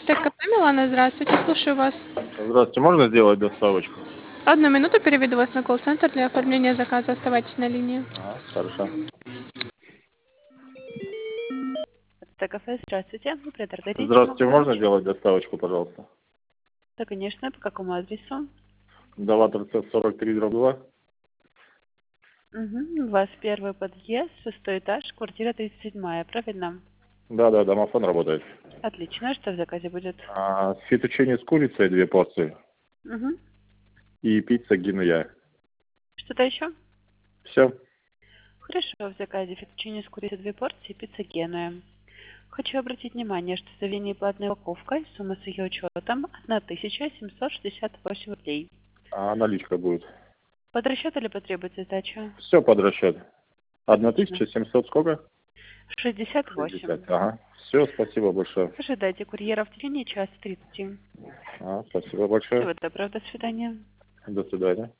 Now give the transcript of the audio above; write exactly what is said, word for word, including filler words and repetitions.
ТКП Милана, здравствуйте, слушаю вас. Здравствуйте, можно сделать доставочку? Одну минуту, переведу вас на колл-центр для оформления заказа. Оставайтесь на линии. Ага, хорошо. ТКФ, здравствуйте. Предорганизм. Здравствуйте, можно сделать доставочку, пожалуйста? Да, конечно. По какому адресу? Даватор сорок три дробь два. Угу. У вас первый подъезд, шестой этаж, квартира тридцать седьмая, правильно? Да, да, домофон работает. Отлично. Что в заказе будет? А, фетучини с курицей две порции Угу. и пицца гинуя. Что-то еще? Все. Хорошо. В заказе фетучини с курицей две порции, пицца генуя. Хочу обратить внимание, что за неплатной упаковкой сумма с ее учетом тысяча семьсот шестьдесят восемь рублей. А наличка будет? Под расчет или потребуется сдача? Все под расчет. тысяча семьсот сколько? шестьдесят восемь. шестьдесят. Ага. Все, спасибо большое. Ожидайте курьера в течение часа тридцати. А, спасибо большое. Всего доброго, до свидания. До свидания.